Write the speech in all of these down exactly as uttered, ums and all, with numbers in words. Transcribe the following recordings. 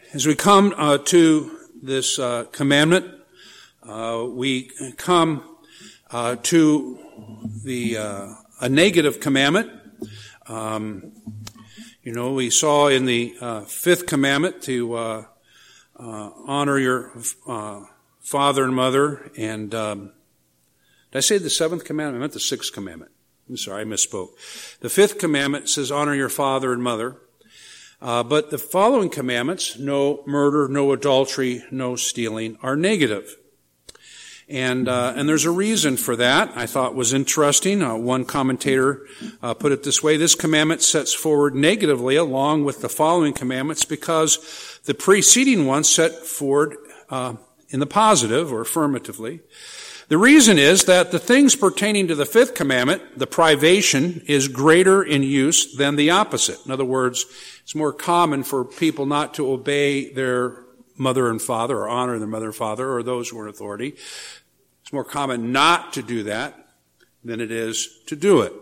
As we come uh, to this uh, commandment, uh, we come uh, to the uh, a negative commandment. Um, you know, we saw in the uh, fifth commandment to uh, uh, honor your uh, father and mother, and um, did I say the seventh commandment? I meant the sixth commandment. I'm sorry, I misspoke. The fifth commandment says honor your father and mother. Uh, but the following commandments, no murder, no adultery, no stealing, are negative. And, uh, and there's a reason for that I thought was interesting. Uh, one commentator, uh, put it this way: this commandment sets forward negatively along with the following commandments because the preceding ones set forward, uh, in the positive or affirmatively. The reason is that the things pertaining to the fifth commandment, the privation, is greater in use than the opposite. In other words, it's more common for people not to obey their mother and father or honor their mother and father or those who are in authority. It's more common not to do that than it is to do it.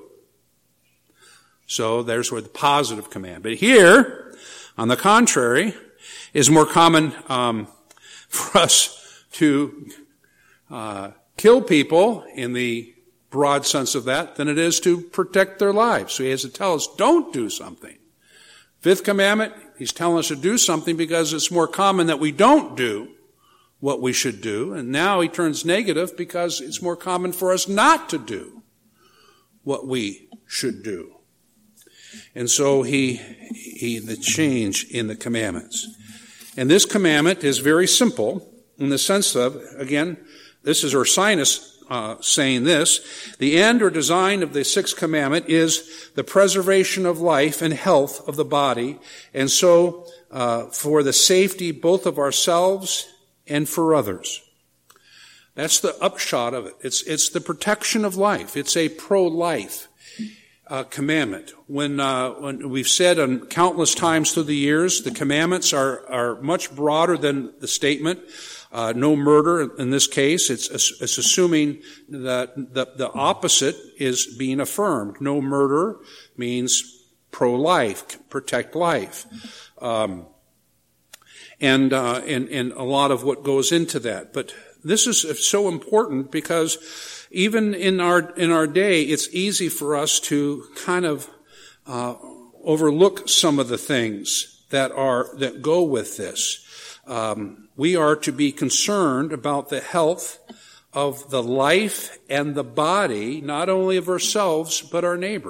So there's where the positive command. But here, on the contrary, is more common um, for us to uh kill people in the broad sense of that than it is to protect their lives. So he has to tell us, don't do something. Fifth commandment, he's telling us to do something because it's more common that we don't do what we should do. And now he turns negative because it's more common for us not to do what we should do. And so he, he, the change in the commandments. And this commandment is very simple in the sense of, again, this is Ursinus uh, saying this: the end or design of the sixth commandment is the preservation of life and health of the body, and so uh, for the safety both of ourselves and for others. That's the upshot of it. It's it's the protection of life. It's a pro-life uh, commandment. When uh, when we've said on countless times through the years, the commandments are are much broader than the statement. Uh, no murder in this case. It's, it's assuming that the, the opposite is being affirmed. No murder means pro-life, protect life. Um, and, uh, and, and a lot of what goes into that. But this is so important because even in our, in our day, it's easy for us to kind of, uh, overlook some of the things that are, that go with this. Um, we are to be concerned about the health of the life and the body, not only of ourselves, but our neighbor.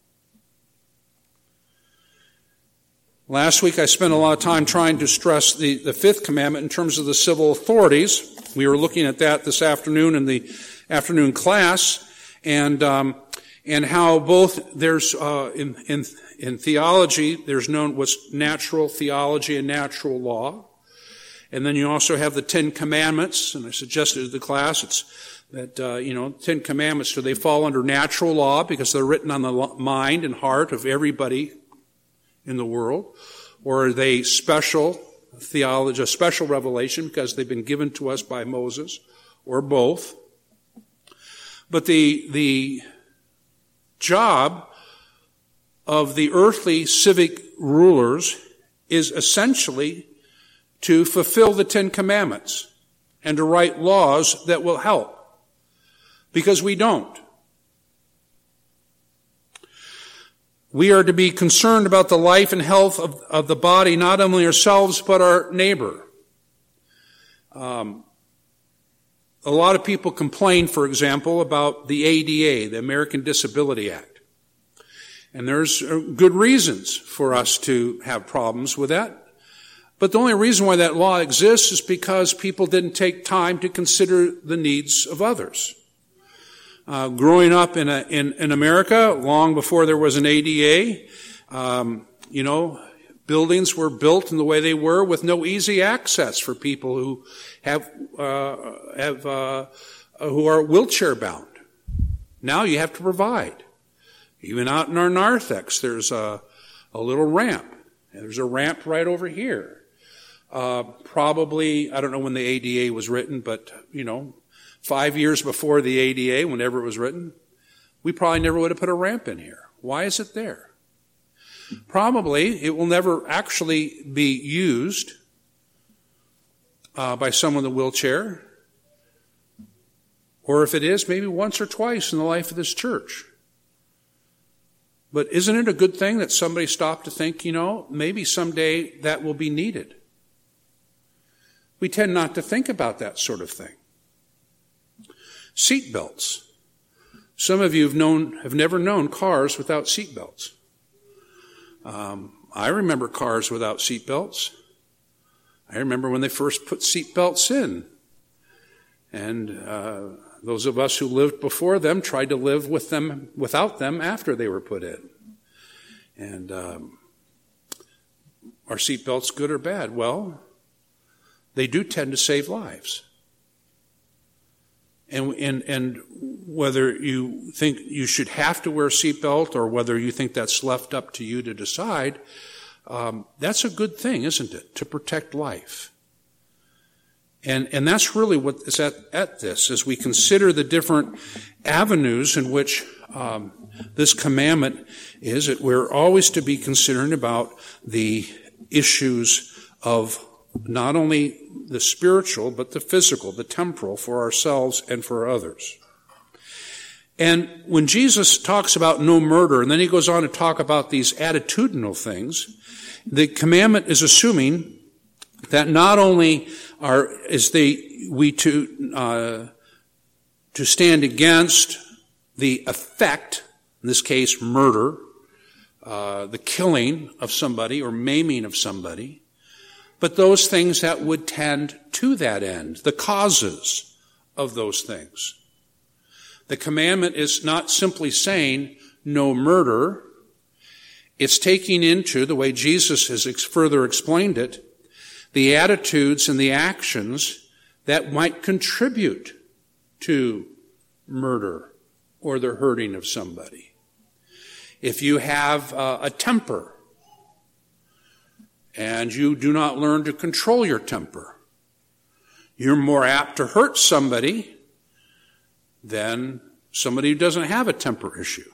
Last week I spent a lot of time trying to stress the, the fifth commandment in terms of the civil authorities. We were looking at that this afternoon in the afternoon class, and um, and how both there's uh, in in in theology there's known what's natural theology and natural law. And then you also have the Ten Commandments, and I suggested to the class it's that, uh, you know, Ten Commandments, do they fall under natural law because they're written on the mind and heart of everybody in the world? Or are they special theology, a special revelation because they've been given to us by Moses? Or both? But the, the job of the earthly civic rulers is essentially to fulfill the Ten Commandments and to write laws that will help. Because we don't. We are to be concerned about the life and health of, of the body, not only ourselves, but our neighbor. Um, a lot of people complain, for example, about the A D A, the American Disability Act. And there's good reasons for us to have problems with that. But the only reason why that law exists is because people didn't take time to consider the needs of others. Uh, growing up in, a, in in America, long before there was an A D A, um, you know, buildings were built in the way they were with no easy access for people who have uh, have uh, who are wheelchair bound. Now you have to provide. Even out in our narthex, there's a a little ramp. There's a ramp right over here. Uh, probably, I don't know when the A D A was written, but, you know, five years before the A D A, whenever it was written, we probably never would have put a ramp in here. Why is it there? Probably it will never actually be used uh, by someone in a wheelchair. Or if it is, maybe once or twice in the life of this church. But isn't it a good thing that somebody stopped to think, you know, maybe someday that will be needed? We tend not to think about that sort of thing. Seat belts. Some of you have known, have never known cars without seat belts. Um, I remember cars without seat belts. I remember when they first put seat belts in. And uh, those of us who lived before them tried to live with them without them after they were put in. And um, are seat belts good or bad? Well, they do tend to save lives. And, and, and whether you think you should have to wear a seatbelt or whether you think that's left up to you to decide, um, that's a good thing, isn't it? To protect life. And, and that's really what is at, at this, as we consider the different avenues in which um, this commandment is, that we're always to be concerned about the issues of not only the spiritual, but the physical, the temporal, for ourselves and for others. And when Jesus talks about no murder, and then he goes on to talk about these attitudinal things, the commandment is assuming that not only are is they we to uh, to stand against the effect, in this case murder, uh, the killing of somebody or maiming of somebody, but those things that would tend to that end, the causes of those things. The commandment is not simply saying no murder. It's taking into, the way Jesus has further explained it, the attitudes and the actions that might contribute to murder or the hurting of somebody. If you have uh, a temper, and you do not learn to control your temper, you're more apt to hurt somebody than somebody who doesn't have a temper issue.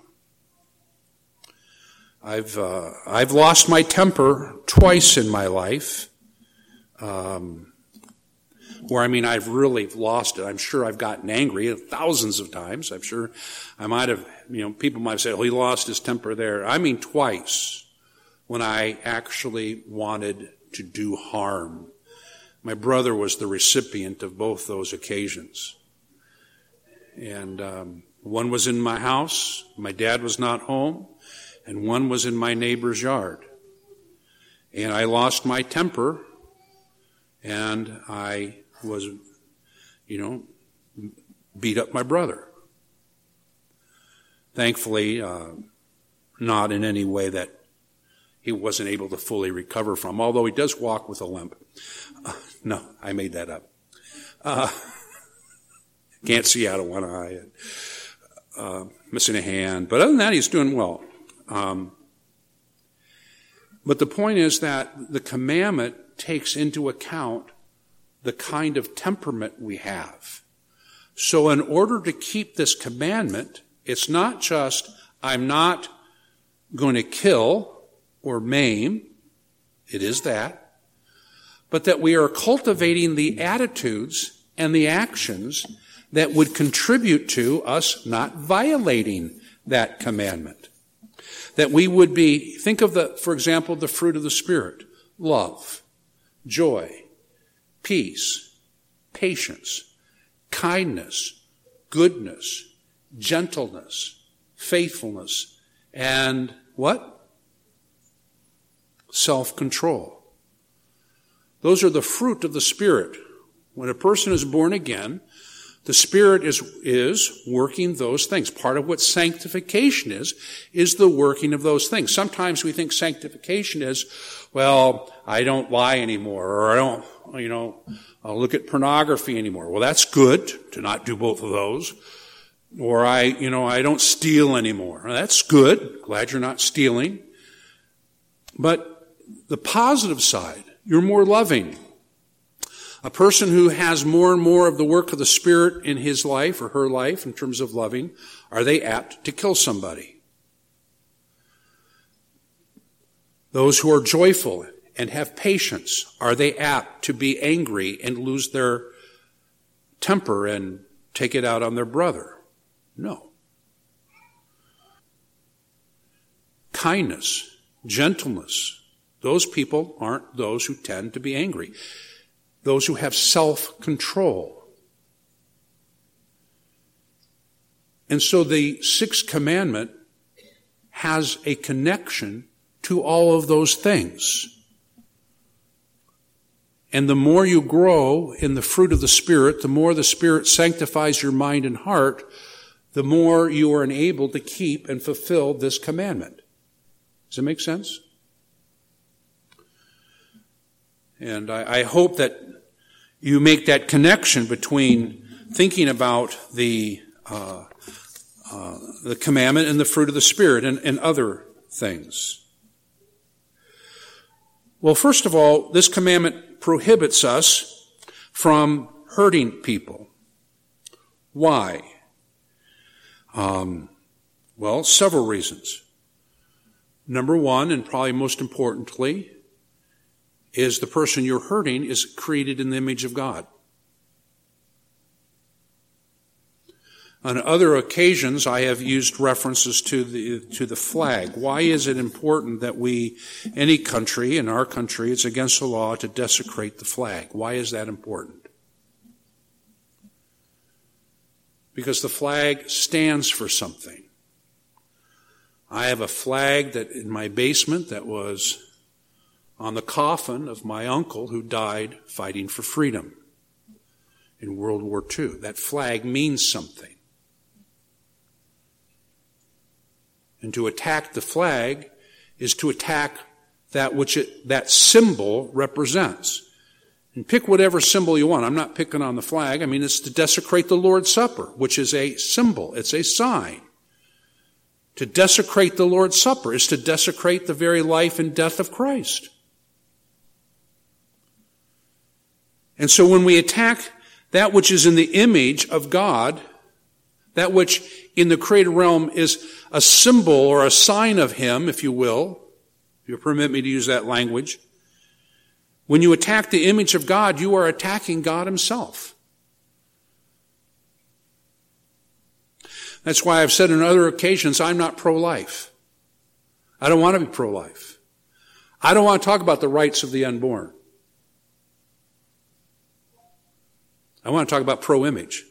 I've uh, I've lost my temper twice in my life, um, where I mean I've really lost it. I'm sure I've gotten angry thousands of times. I'm sure I might have, you know, people might have said, "Oh, he lost his temper there." I mean twice. When I actually wanted to do harm. My brother was the recipient of both those occasions. And um, one was in my house, my dad was not home, and one was in my neighbor's yard. And I lost my temper, and I was, you know, beat up my brother. Thankfully, uh, not in any way that he wasn't able to fully recover from, although he does walk with a limp. Uh, no, I made that up. Uh, can't see out of one eye, and, uh, missing a hand. But other than that, he's doing well. Um, but the point is that the commandment takes into account the kind of temperament we have. So in order to keep this commandment, it's not just, I'm not going to kill or maim, it is that, but that we are cultivating the attitudes and the actions that would contribute to us not violating that commandment. That we would be, think of the, for example, the fruit of the Spirit, love, joy, peace, patience, kindness, goodness, gentleness, faithfulness, and what? Self-control. Those are the fruit of the Spirit. When a person is born again, the Spirit is, is working those things. Part of what sanctification is, is the working of those things. Sometimes we think sanctification is, well, I don't lie anymore, or I don't, you know, I'll look at pornography anymore. Well, that's good to not do both of those. Or I, you know, I don't steal anymore. That's good. Glad you're not stealing. But the positive side, you're more loving. A person who has more and more of the work of the Spirit in his life or her life in terms of loving, are they apt to kill somebody? Those who are joyful and have patience? Are they apt to be angry and lose their temper and take it out on their brother? No. Kindness, gentleness, those people aren't those who tend to be angry. Those who have self-control. And so the sixth commandment has a connection to all of those things. And the more you grow in the fruit of the Spirit, the more the Spirit sanctifies your mind and heart, the more you are enabled to keep and fulfill this commandment. Does it make sense? And I, I hope that you make that connection between thinking about the uh, uh, the commandment and the fruit of the Spirit and, and other things. Well, first of all, this commandment prohibits us from hurting people. Why? Um, well, several reasons. Number one, and probably most importantly, is the person you're hurting is created in the image of God. On other occasions, I have used references to the to the flag. Why is it important that we, any country, in our country, it's against the law to desecrate the flag? Why is that important? Because the flag stands for something. I have a flag that in my basement that was on the coffin of my uncle who died fighting for freedom in World War Two. That flag means something. And to attack the flag is to attack that which it, that symbol represents. And pick whatever symbol you want. I'm not picking on the flag. I mean, it's to desecrate the Lord's Supper, which is a symbol. It's a sign. To desecrate the Lord's Supper is to desecrate the very life and death of Christ. And so when we attack that which is in the image of God, that which in the created realm is a symbol or a sign of Him, if you will, if you permit me to use that language, when you attack the image of God, you are attacking God Himself. That's why I've said on other occasions, I'm not pro-life. I don't want to be pro-life. I don't want to talk about the rights of the unborn. I want to talk about pro-image.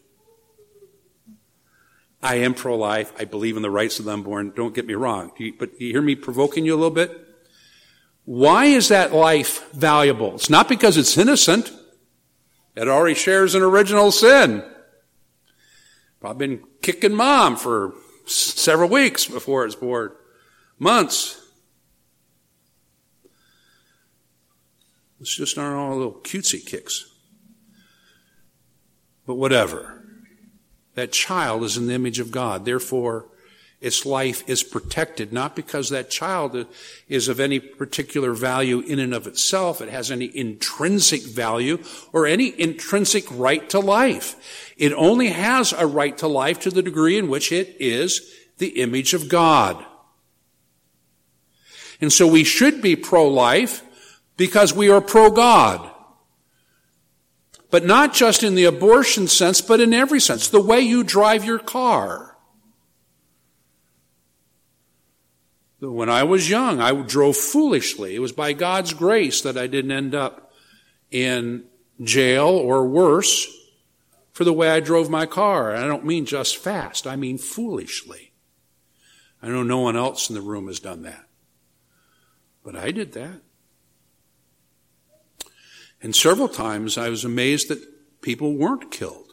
I am pro-life. I believe in the rights of the unborn. Don't get me wrong. Do you, but you hear me provoking you a little bit? Why is that life valuable? It's not because it's innocent. It already shares an original sin. I've been kicking mom for several weeks before it's born. Months. It's just not all little cutesy kicks. But whatever. That child is in the image of God. Therefore, its life is protected, not because that child is of any particular value in and of itself. It has any intrinsic value or any intrinsic right to life. It only has a right to life to the degree in which it is the image of God. And so we should be pro-life because we are pro-God. But not just in the abortion sense, but in every sense. The way you drive your car. When I was young, I drove foolishly. It was by God's grace that I didn't end up in jail or worse for the way I drove my car. And I don't mean just fast. I mean foolishly. I know no one else in the room has done that. But I did that. And several times I was amazed that people weren't killed.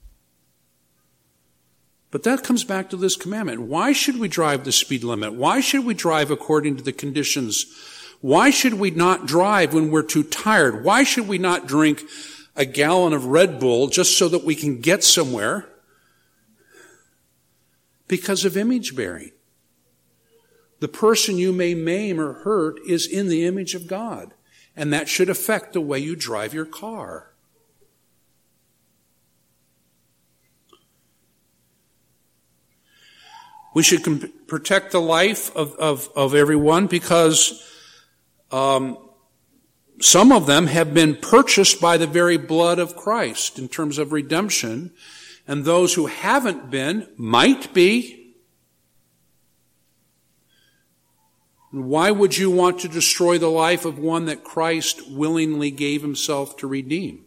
But that comes back to this commandment. Why should we drive the speed limit? Why should we drive according to the conditions? Why should we not drive when we're too tired? Why should we not drink a gallon of Red Bull just so that we can get somewhere? Because of image bearing. The person you may maim or hurt is in the image of God. And that should affect the way you drive your car. We should comp- protect the life of, of, of everyone because um, some of them have been purchased by the very blood of Christ in terms of redemption, and those who haven't been might be. Why would you want to destroy the life of one that Christ willingly gave himself to redeem?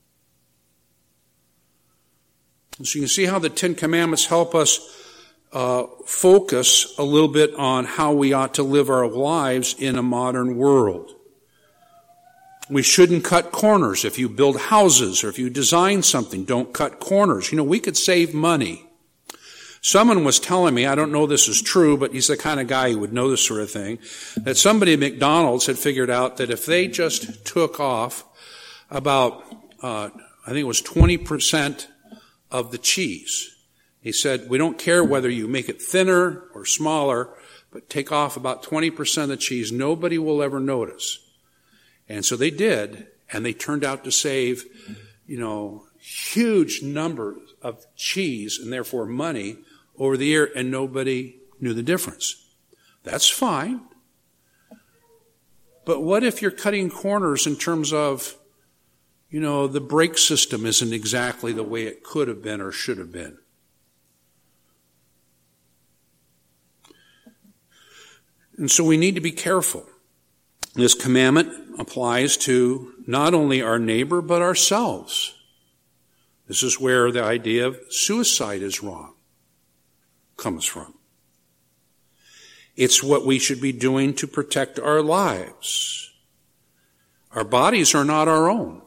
And so you can see how the Ten Commandments help us uh, focus a little bit on how we ought to live our lives in a modern world. We shouldn't cut corners. If you build houses or if you design something, don't cut corners. You know, we could save money. Someone was telling me, I don't know this is true, but he's the kind of guy who would know this sort of thing, that somebody at McDonald's had figured out that if they just took off about, uh, I think it was twenty percent of the cheese. He said, we don't care whether you make it thinner or smaller, but take off about twenty percent of the cheese. Nobody will ever notice. And so they did, and they turned out to save, you know, huge numbers of cheese and therefore money over the year, and nobody knew the difference. That's fine. But what if you're cutting corners in terms of, you know, the brake system isn't exactly the way it could have been or should have been? And so we need to be careful. This commandment applies to not only our neighbor, but ourselves. This is where the idea of suicide is wrong comes from. It's what we should be doing to protect our lives. Our bodies are not our own.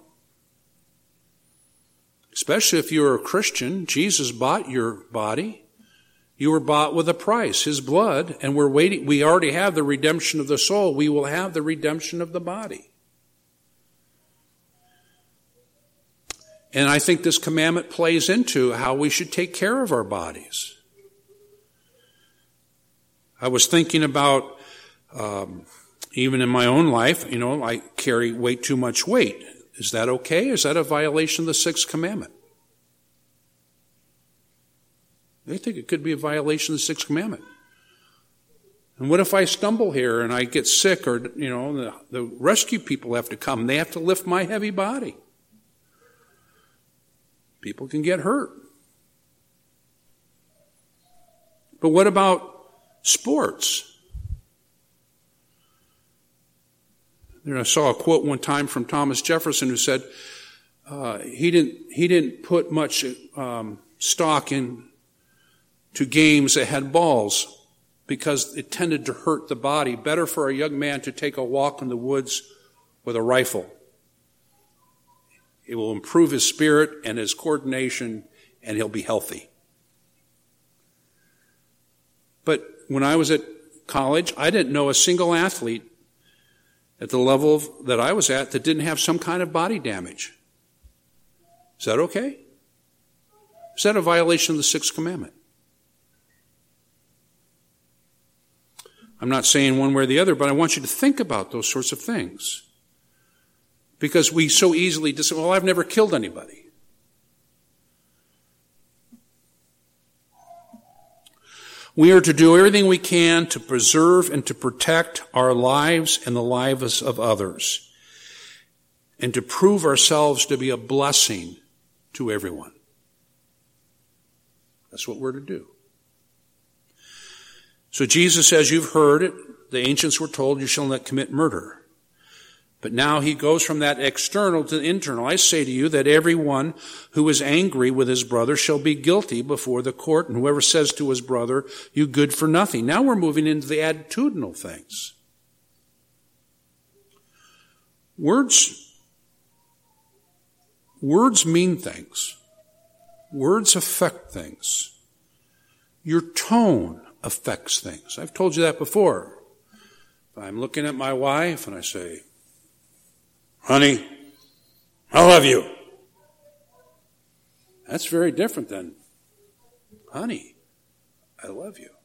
Especially if you're a Christian, Jesus bought your body. You were bought with a price, his blood, and we're waiting. We already have the redemption of the soul. We will have the redemption of the body. And I think this commandment plays into how we should take care of our bodies. I was thinking about, um, even in my own life, you know, I carry way too much weight. Is that okay? Is that a violation of the sixth commandment? They think it could be a violation of the sixth commandment. And what if I stumble here and I get sick, or, you know, the, the rescue people have to come. They have to lift my heavy body. People can get hurt. But what about sports? I saw a quote one time from Thomas Jefferson who said uh, he didn't he didn't put much um, stock in to games that had balls because it tended to hurt the body. Better for a young man to take a walk in the woods with a rifle. It will improve his spirit and his coordination, and he'll be healthy. But when I was at college, I didn't know a single athlete at the level of, that I was at that didn't have some kind of body damage. Is that okay? Is that a violation of the sixth commandment? I'm not saying one way or the other, but I want you to think about those sorts of things. Because we so easily just say, well, I've never killed anybody. We are to do everything we can to preserve and to protect our lives and the lives of others, and to prove ourselves to be a blessing to everyone. That's what we're to do. So Jesus says, you've heard it. The ancients were told, you shall not commit murder. But now he goes from that external to the internal. I say to you that everyone who is angry with his brother shall be guilty before the court, and whoever says to his brother, you good for nothing. Now we're moving into the attitudinal things. Words, words mean things. Words affect things. Your tone affects things. I've told you that before. If I'm looking at my wife and I say, honey, I love you. That's very different than, honey, I love you.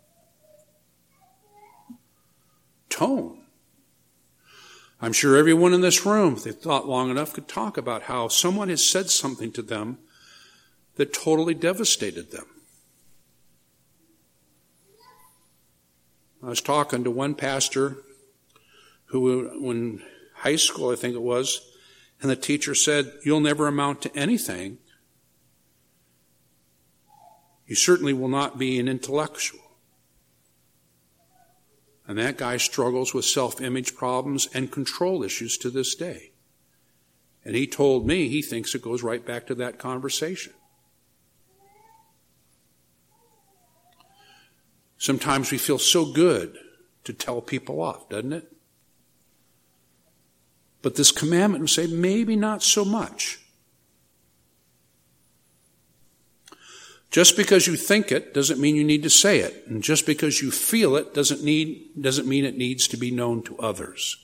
Tone. I'm sure everyone in this room, if they thought long enough, could talk about how someone has said something to them that totally devastated them. I was talking to one pastor who, when high school, I think it was, and the teacher said, "You'll never amount to anything. You certainly will not be an intellectual." And that guy struggles with self-image problems and control issues to this day. And he told me he thinks it goes right back to that conversation. Sometimes we feel so good to tell people off, doesn't it? But this commandment would say, maybe not so much. Just because you think it doesn't mean you need to say it. And just because you feel it doesn't need, doesn't mean it needs to be known to others.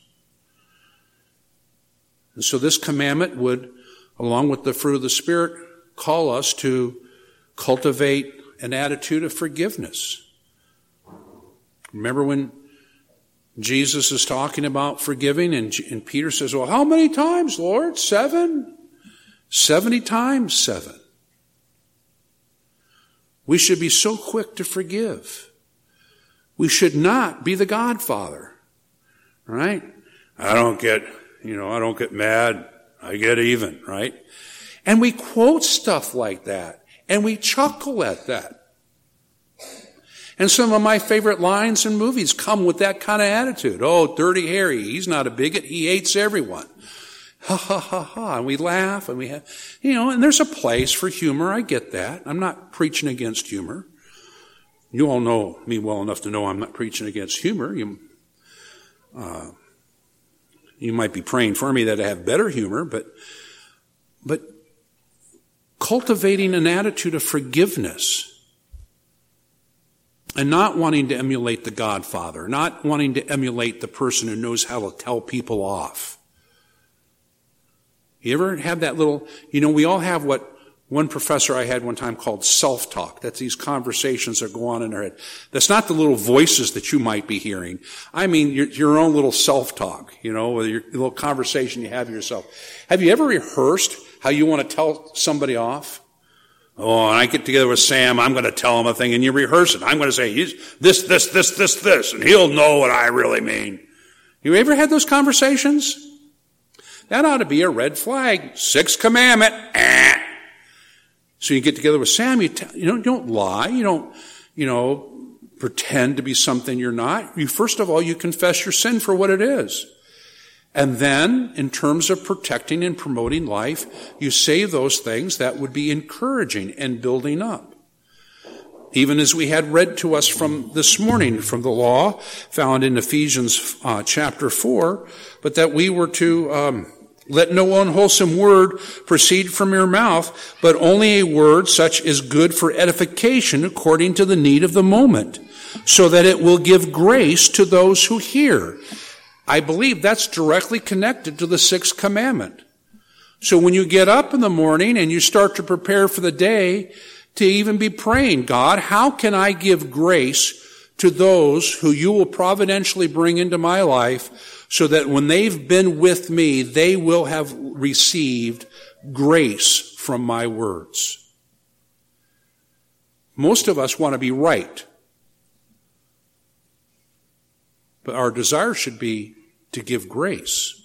And so this commandment would, along with the fruit of the Spirit, call us to cultivate an attitude of forgiveness. Remember when Jesus is talking about forgiving and, and Peter says, "Well, how many times, Lord? Seven? Seventy times seven." We should be so quick to forgive. We should not be the Godfather, right? I don't get, you know, I don't get mad. I get even, right? And we quote stuff like that, and we chuckle at that. And some of my favorite lines in movies come with that kind of attitude. Oh, Dirty Harry, he's not a bigot, he hates everyone. Ha ha ha ha. And we laugh and we have, you know, and there's a place for humor. I get that. I'm not preaching against humor. You all know me well enough to know I'm not preaching against humor. You, uh, you might be praying for me that I have better humor, but, but cultivating an attitude of forgiveness and not wanting to emulate the Godfather, not wanting to emulate the person who knows how to tell people off. You ever have that little, you know, we all have what one professor I had one time called self-talk. That's these conversations that go on in our head. That's not the little voices that you might be hearing. I mean your, your own little self-talk, you know, your little conversation you have with yourself. Have you ever rehearsed how you want to tell somebody off? Oh, and I get together with Sam, I'm going to tell him a thing, and you rehearse it. I'm going to say, he's this, this, this, this, this, and he'll know what I really mean. You ever had those conversations? That ought to be a red flag. Sixth commandment. Eh. So you get together with Sam, you, tell, you, don't, you don't lie, you don't, you know, pretend to be something you're not. You, first of all, you confess your sin for what it is. And then, in terms of protecting and promoting life, you say those things that would be encouraging and building up. Even as we had read to us from this morning, from the law found in Ephesians uh, chapter four, but that we were to um, let no unwholesome word proceed from your mouth, but only a word such as good for edification according to the need of the moment, so that it will give grace to those who hear. I believe that's directly connected to the sixth commandment. So when you get up in the morning and you start to prepare for the day, to even be praying, God, how can I give grace to those who you will providentially bring into my life so that when they've been with me, they will have received grace from my words? Most of us want to be right, but our desire should be to give grace.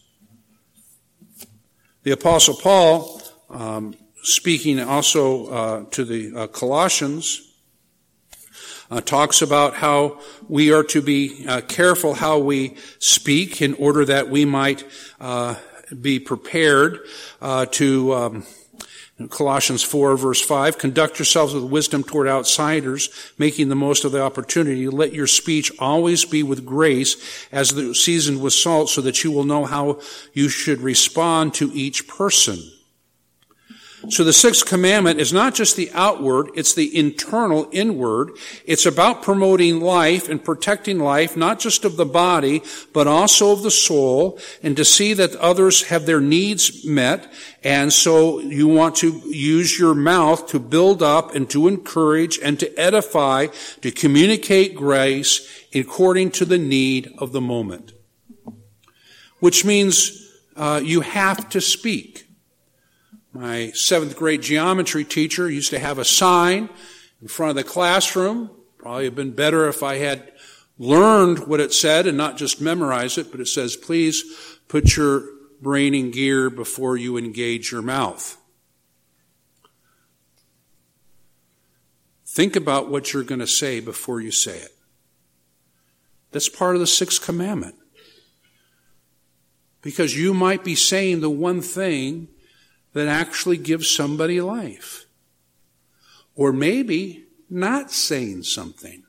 The Apostle Paul, um, speaking also uh, to the uh, Colossians, uh, talks about how we are to be uh, careful how we speak in order that we might uh, be prepared uh, to, um, Colossians four verse five, conduct yourselves with wisdom toward outsiders, making the most of the opportunity. Let your speech always be with grace, as the seasoned with salt, so that you will know how you should respond to each person. So the sixth commandment is not just the outward, it's the internal, inward. It's about promoting life and protecting life, not just of the body, but also of the soul, and to see that others have their needs met. And so you want to use your mouth to build up and to encourage and to edify, to communicate grace according to the need of the moment. Which means uh, you have to speak. My seventh grade geometry teacher used to have a sign in front of the classroom. Probably have been better if I had learned what it said and not just memorized it, but it says, please Put your brain in gear before you engage your mouth. Think about what you're going to say before you say it. That's part of the sixth commandment. Because you might be saying the one thing that actually gives somebody life. Or maybe not saying something.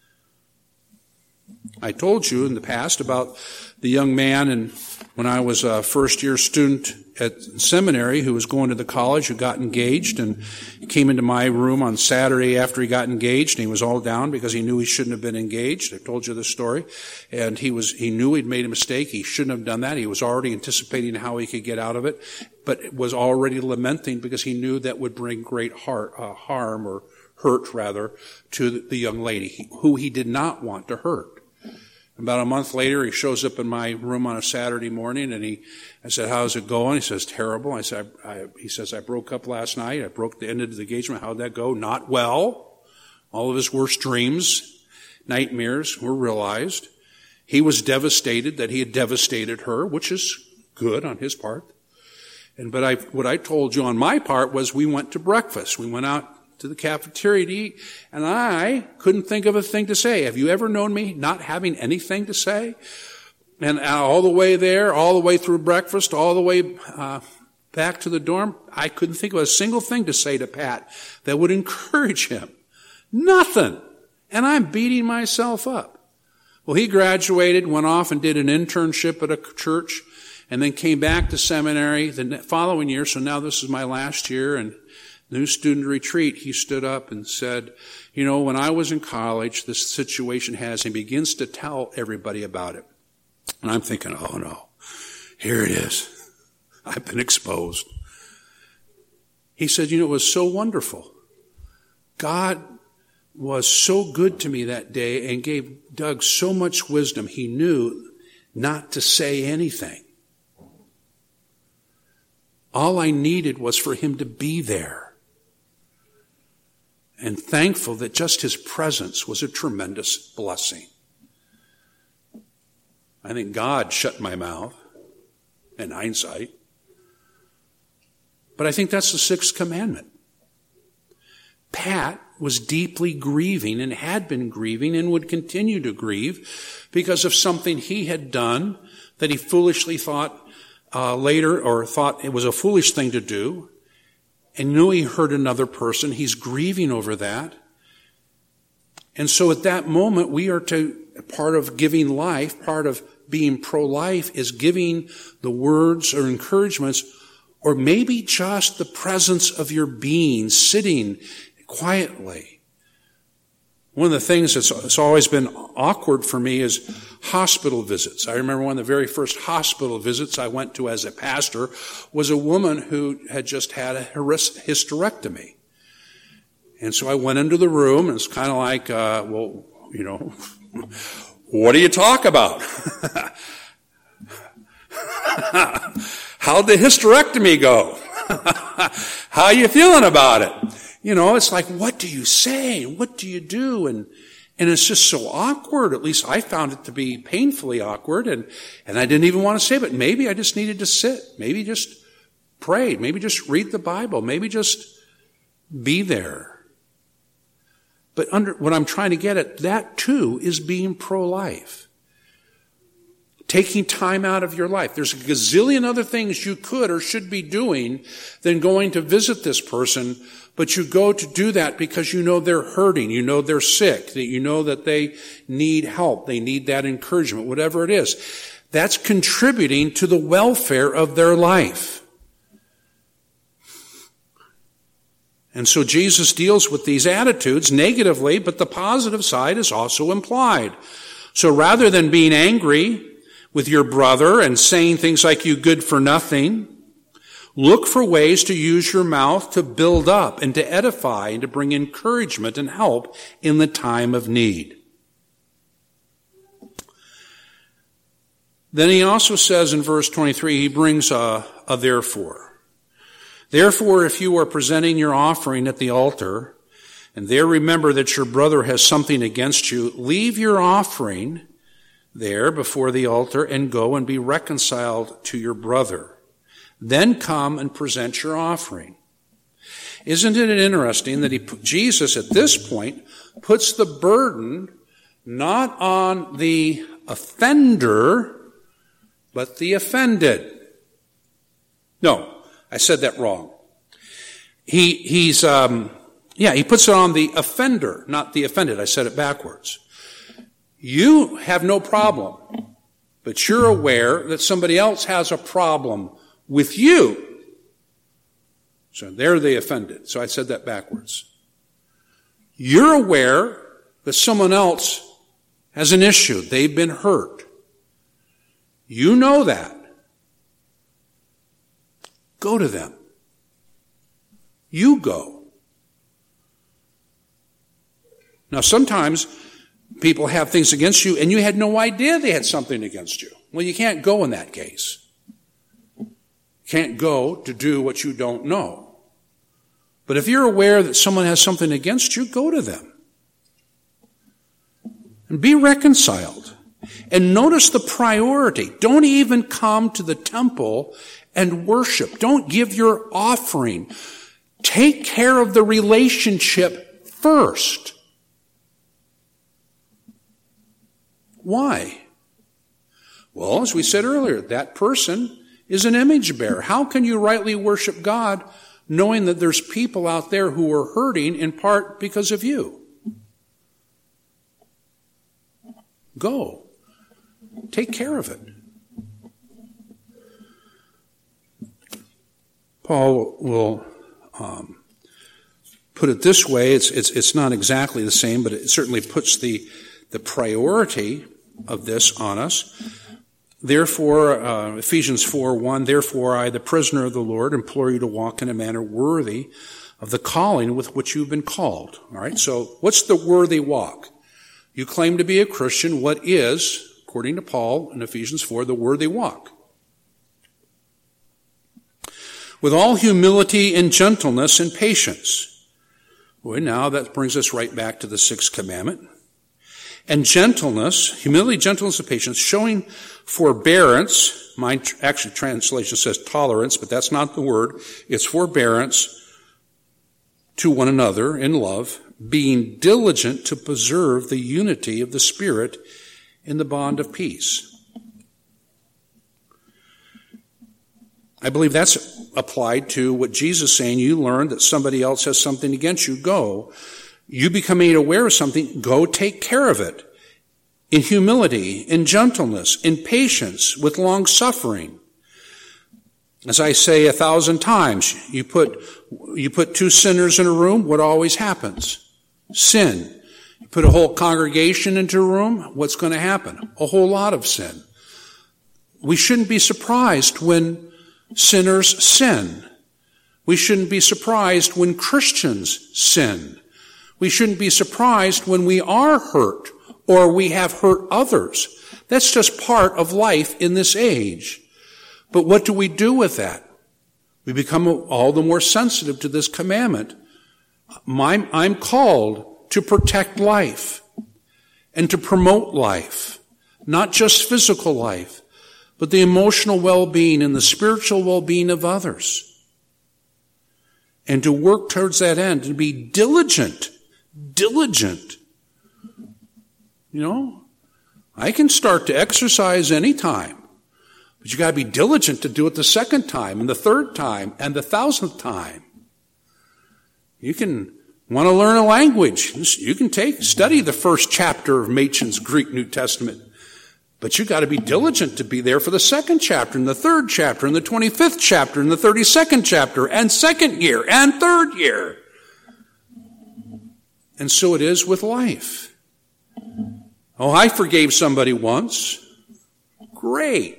I told you in the past about the young man, and when I was a first-year student at seminary who was going to the college, who got engaged, and he came into my room on Saturday after he got engaged, and he was all down because he knew he shouldn't have been engaged. I told you this story. And he was, he knew he'd made a mistake. He shouldn't have done that. He was already anticipating how he could get out of it, but was already lamenting because he knew that would bring great heart, uh, harm or hurt, rather, to the young lady who he did not want to hurt. About a month later, he shows up in my room on a Saturday morning, and he, I said, "How's it going?" He says, "Terrible." I said, I, I, he says, "I broke up last night. I broke the end of the engagement. How'd that go?" "Not well." All of his worst dreams, nightmares were realized. He was devastated that he had devastated her, which is good on his part. And, but I, what I told you on my part was we went to breakfast. We went out to the cafeteria to eat, and I couldn't think of a thing to say. Have you ever known me not having anything to say? And all the way there, all the way through breakfast, all the way uh, back to the dorm, I couldn't think of a single thing to say to Pat that would encourage him. Nothing. And I'm beating myself up. Well, he graduated, went off and did an internship at a church, and then came back to seminary the following year. So now this is my last year, and new student retreat, he stood up and said, "You know, when I was in college, this situation has," and begins to tell everybody about it. And I'm thinking, oh no, here it is. I've been exposed. He said, "You know, it was so wonderful. God was so good to me that day and gave Doug so much wisdom. He knew not to say anything. All I needed was for him to be there. And thankful that just his presence was a tremendous blessing." I think God shut my mouth in hindsight. But I think that's the sixth commandment. Pat was deeply grieving and had been grieving and would continue to grieve because of something he had done that he foolishly thought uh, later, or thought it was a foolish thing to do, and knew he hurt another person. He's grieving over that. And so at that moment, we are to, part of giving life, part of being pro-life is giving the words or encouragements, or maybe just the presence of your being, sitting quietly. One of the things that's, that's always been awkward for me is hospital visits. I remember one of the very first hospital visits I went to as a pastor was a woman who had just had a hysterectomy. And so I went into the room, and it's kind of like, uh, well, you know, what do you talk about? How'd the hysterectomy go? How are you feeling about it? You know, it's like, what do you say? What do you do? And, and it's just so awkward. At least I found it to be painfully awkward. And, and I didn't even want to say, but maybe I just needed to sit. Maybe just pray. Maybe just read the Bible. Maybe just be there. But under, what I'm trying to get at, that too is being pro-life. Taking time out of your life. There's a gazillion other things you could or should be doing than going to visit this person, but you go to do that because you know they're hurting, you know they're sick, that you know that they need help, they need that encouragement, whatever it is. That's contributing to the welfare of their life. And so Jesus deals with these attitudes negatively, but the positive side is also implied. So rather than being angry with your brother and saying things like "you good for nothing," look for ways to use your mouth to build up and to edify and to bring encouragement and help in the time of need. Then he also says in verse twenty-three, he brings a, a therefore. "Therefore, if you are presenting your offering at the altar, and there remember that your brother has something against you, leave your offering there before the altar and go and be reconciled to your brother. Then come and present your offering. Isn't it interesting that he, Jesus at this point puts the burden not on the offender, but the offended? No, I said that wrong. He, he's, um, yeah, he puts it on the offender, not the offended. I said it backwards. You have no problem, but you're aware that somebody else has a problem with you. So they're the offended. So I said that backwards. You're aware that someone else has an issue. They've been hurt. You know that. Go to them. You go. Now sometimes people have things against you and you had no idea they had something against you. Well, you can't go in that case. You can't go to do what you don't know. But if you're aware that someone has something against you, go to them. And be reconciled. And notice the priority. Don't even come to the temple and worship. Don't give your offering. Take care of the relationship first. Why? Well, as we said earlier, that person is an image bearer. How can you rightly worship God knowing that there's people out there who are hurting in part because of you? Go. Take care of it. Paul will um, put it this way. It's, it's, it's not exactly the same, but it certainly puts the, the priority of this on us. Therefore, uh, Ephesians four one, therefore I, the prisoner of the Lord, implore you to walk in a manner worthy of the calling with which you've been called. All right, so what's the worthy walk? You claim to be a Christian. What is, according to Paul in Ephesians four, the worthy walk? With all humility and gentleness and patience. Well, now that brings us right back to the sixth commandment. And gentleness, humility, gentleness, and patience, showing forbearance. My actually translation says tolerance, but that's not the word. It's forbearance to one another in love, being diligent to preserve the unity of the Spirit in the bond of peace. I believe that's applied to what Jesus is saying. You learn that somebody else has something against you, go. You become made aware of something, go take care of it. In humility, in gentleness, in patience, with long suffering. As I say a thousand times, you put, you put two sinners in a room, what always happens? Sin. You put a whole congregation into a room, what's going to happen? A whole lot of sin. We shouldn't be surprised when sinners sin. We shouldn't be surprised when Christians sin. We shouldn't be surprised when we are hurt or we have hurt others. That's just part of life in this age. But what do we do with that? We become all the more sensitive to this commandment. I'm, I'm called to protect life and to promote life, not just physical life, but the emotional well-being and the spiritual well-being of others. And to work towards that end, to be diligent, diligent. You know, I can start to exercise anytime, but you got to be diligent to do it the second time and the third time and the thousandth time. You can want to learn a language. You can take, study the first chapter of Machen's Greek New Testament, but you got to be diligent to be there for the second chapter and the third chapter and the twenty-fifth chapter and the thirty-second chapter and second year and third year. And so it is with life. Oh, I forgave somebody once. Great.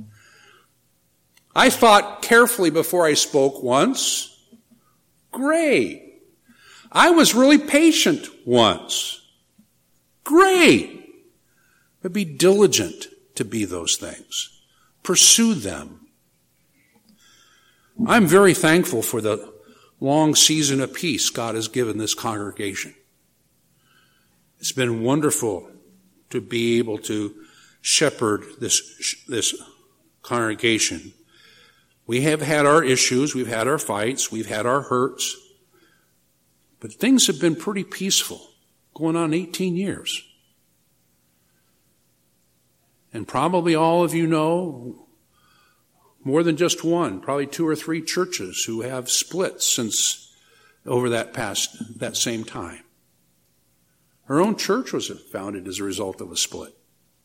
I thought carefully before I spoke once. Great. I was really patient once. Great. But be diligent to be those things. Pursue them. I'm very thankful for the long season of peace God has given this congregation. It's been wonderful to be able to shepherd this, this congregation. We have had our issues, we've had our fights, we've had our hurts, but things have been pretty peaceful, going on eighteen years. And probably all of you know more than just one, probably two or three churches who have split since over that past, that same time. Our own church was founded as a result of a split.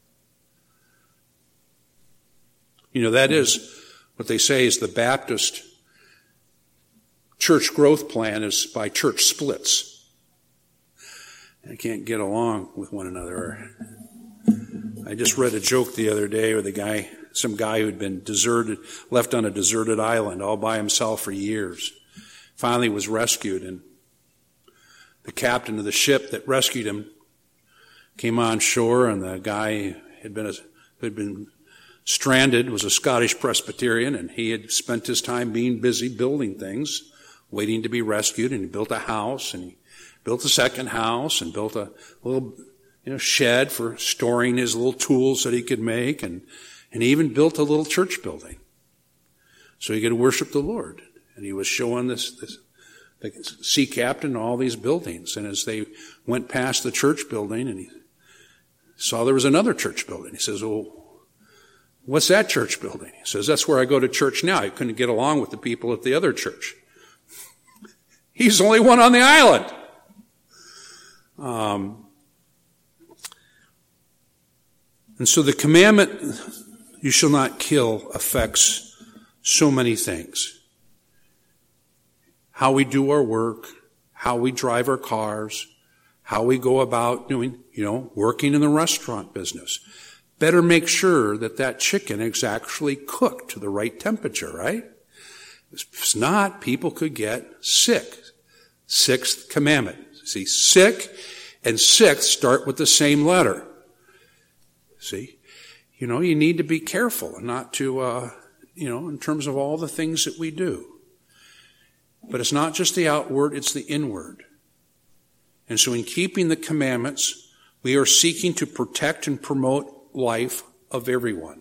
You know, that is what they say is the Baptist church growth plan is by church splits. They can't get along with one another. I just read a joke the other day where the guy, some guy who had been deserted, left on a deserted island all by himself for years, finally was rescued, and the captain of the ship that rescued him came on shore, and the guy had been a, who had been stranded was a Scottish Presbyterian, and he had spent his time being busy building things, waiting to be rescued, and he built a house, and he built a second house, and built a little you know, shed for storing his little tools that he could make, and, and he even built a little church building so he could worship the Lord. And he was showing this, this the sea captain all these buildings, and as they went past the church building, and he saw there was another church building, he says, "Oh, what's that church building?" He says, "That's where I go to church now. I couldn't get along with the people at the other church." He's the only one on the island. Um, and so the commandment, "You shall not kill," affects so many things. How we do our work, how we drive our cars, how we go about doing, you know, working in the restaurant business. Better make sure that that chicken is actually cooked to the right temperature, right? If it's not, people could get sick. Sixth commandment. See, sick and sixth start with the same letter. See, you know, you need to be careful and not to, uh, you know, in terms of all the things that we do. But it's not just the outward, it's the inward. And so in keeping the commandments, we are seeking to protect and promote life of everyone.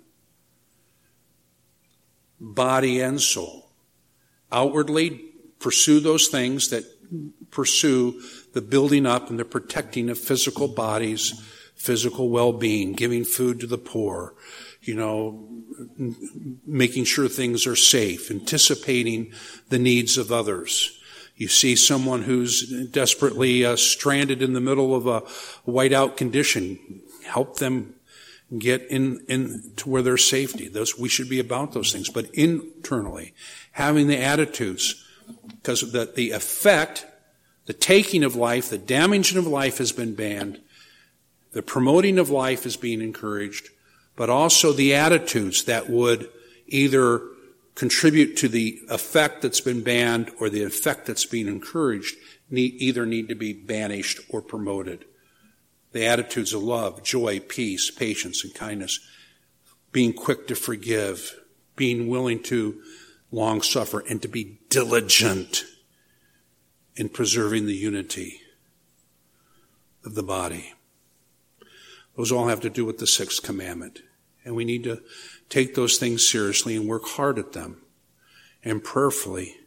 Body and soul. Outwardly, pursue those things that pursue the building up and the protecting of physical bodies, physical well-being, giving food to the poor, you know, making sure things are safe, anticipating the needs of others. You see someone who's desperately uh, stranded in the middle of a whiteout condition, help them get in, in to where there's safety. Those, we should be about those things. But internally, having the attitudes, because the, the effect, the taking of life, the damaging of life has been banned, the promoting of life is being encouraged, but also the attitudes that would either contribute to the effect that's been banned or the effect that's being encouraged need, either need to be banished or promoted. The attitudes of love, joy, peace, patience, and kindness, being quick to forgive, being willing to long suffer, and to be diligent in preserving the unity of the body. Those all have to do with the sixth commandment. And we need to take those things seriously and work hard at them and prayerfully.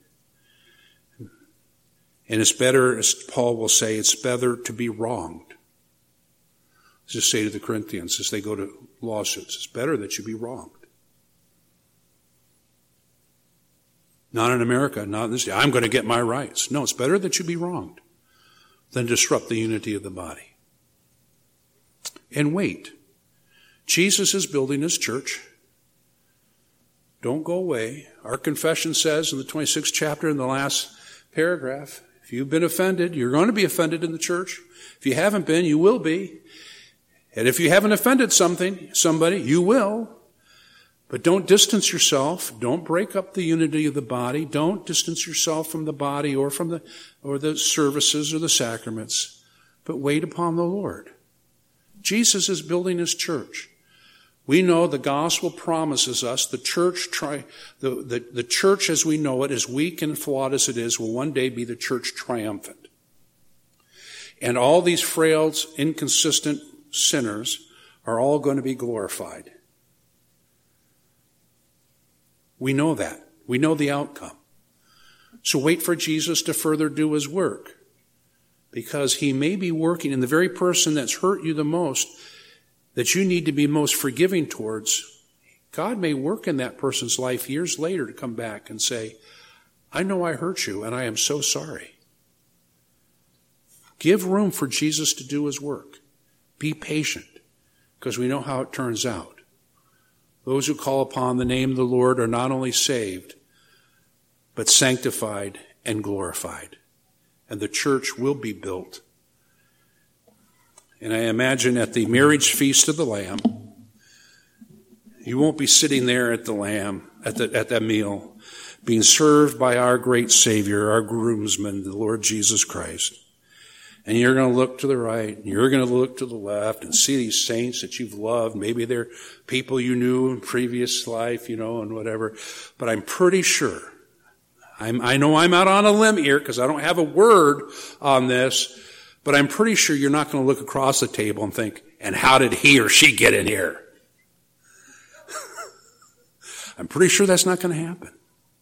And it's better, as Paul will say, it's better to be wronged. Just say to the Corinthians as they go to lawsuits, it's better that you be wronged. Not in America, not in this, I'm going to get my rights. No, it's better that you be wronged than disrupt the unity of the body. And wait. Jesus is building his church. Don't go away. Our confession says in the twenty-sixth chapter in the last paragraph, if you've been offended, you're going to be offended in the church. If you haven't been, you will be. And if you haven't offended something, somebody, you will. But don't distance yourself. Don't break up the unity of the body. Don't distance yourself from the body or from the, or the services or the sacraments. But wait upon the Lord. Jesus is building his church. We know the gospel promises us the church, tri- the, the, the church as we know it, as weak and flawed as it is, will one day be the church triumphant. And all these frail, inconsistent sinners are all going to be glorified. We know that. We know the outcome. So wait for Jesus to further do his work, because he may be working in the very person that's hurt you the most, that you need to be most forgiving towards. God may work in that person's life years later to come back and say, I know I hurt you and I am so sorry. Give room for Jesus to do his work. Be patient, because we know how it turns out. Those who call upon the name of the Lord are not only saved, but sanctified and glorified. And the church will be built. And I imagine at the marriage feast of the Lamb, you won't be sitting there at the Lamb, at the, at that meal, being served by our great Savior, our groomsman, the Lord Jesus Christ. And you're going to look to the right, and you're going to look to the left and see these saints that you've loved. Maybe they're people you knew in previous life, you know, and whatever. But I'm pretty sure, I'm, I know I'm out on a limb here because I don't have a word on this, but I'm pretty sure you're not going to look across the table and think, and how did he or she get in here? I'm pretty sure that's not going to happen.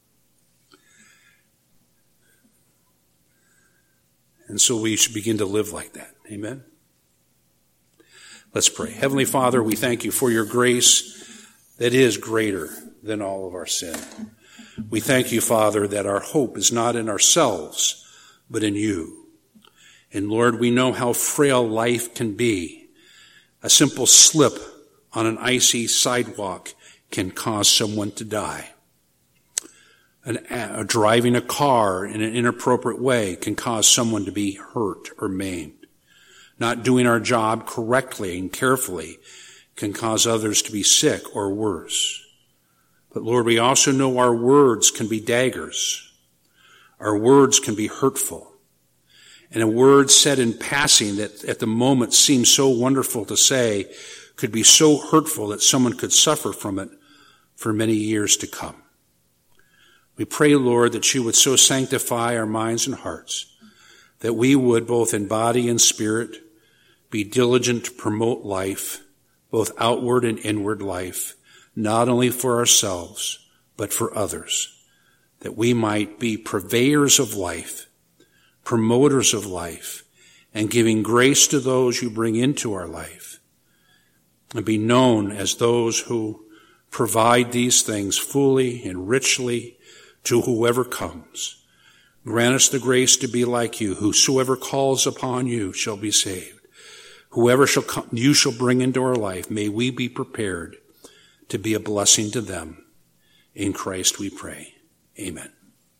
And so we should begin to live like that. Amen? Let's pray. Heavenly Father, we thank you for your grace that is greater than all of our sin. We thank you, Father, that our hope is not in ourselves, but in you. And Lord, we know how frail life can be. A simple slip on an icy sidewalk can cause someone to die. An, uh, driving a car in an inappropriate way can cause someone to be hurt or maimed. Not doing our job correctly and carefully can cause others to be sick or worse. But Lord, we also know our words can be daggers. Our words can be hurtful. And a word said in passing that at the moment seems so wonderful to say could be so hurtful that someone could suffer from it for many years to come. We pray, Lord, that you would so sanctify our minds and hearts that we would, both in body and spirit, be diligent to promote life, both outward and inward life, not only for ourselves, but for others, that we might be purveyors of life, promoters of life, and giving grace to those you bring into our life, and be known as those who provide these things fully and richly to whoever comes. Grant us the grace to be like you. Whosoever calls upon you shall be saved. Whoever shall come, you shall bring into our life, may we be prepared to be a blessing to them. In Christ we pray. Amen.